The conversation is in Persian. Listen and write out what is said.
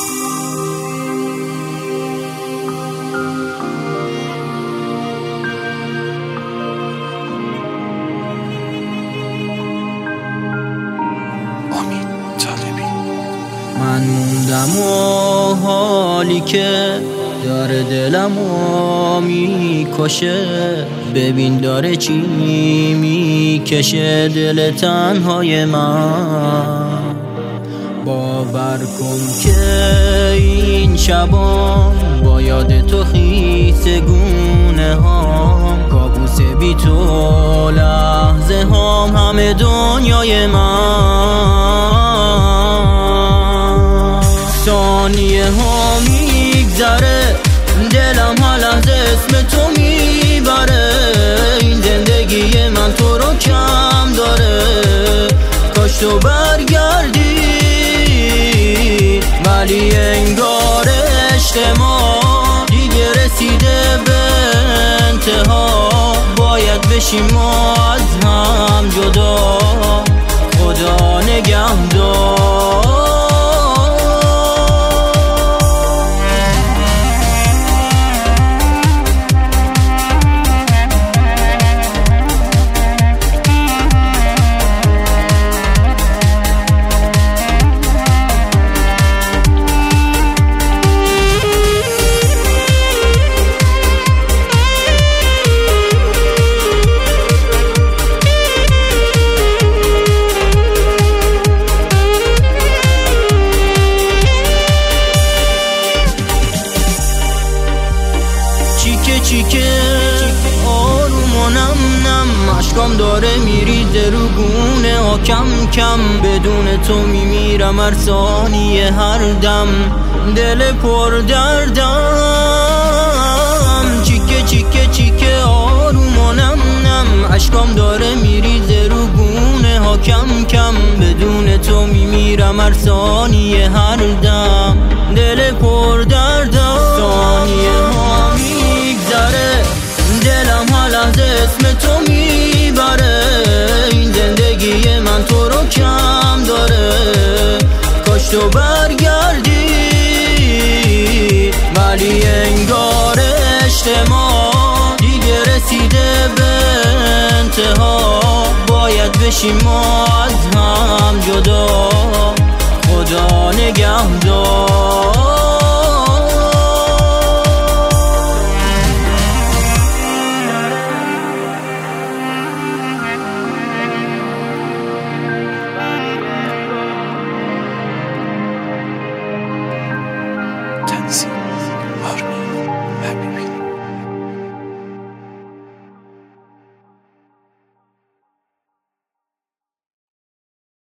من موندم و حالی که داره دلمو میکشه، ببین داره چی میکشه دل تنهای من. باور کن که این شبام با یاد تو خیس گونه هام، کابوس بی تو لحظه هام همه دنیای من. ثانیه ها میگذره دلم هر لحظه اسم تو میبره، این زندگی من تو رو کم داره، کاش تو برگردی ولی انگار عشق ما دیگه رسیده به انتها، باید بشیم ما از هم جدا، خدا نگهدار. چیکه آروم و نم نم، عشقام داره میریزه رو گونه ها کم کم، بدون تو میمیرم هر ثانیه هر دم، دل پر دردم. چیکه آروم و نم نم، عشقام داره میریزه رو گونه ها کم کم، بدون تو میمیرم هر ثانیه هر دم، دل پر دردم. ثانیه ها دلم هر لحظه اسم تو میبره، این زندگی من تو رو کم داره، کاش تو برگردی ولی انگار عشق ما دیگه رسیده به انتها، باید بشیم ما از هم جدا، خدا نگهدار.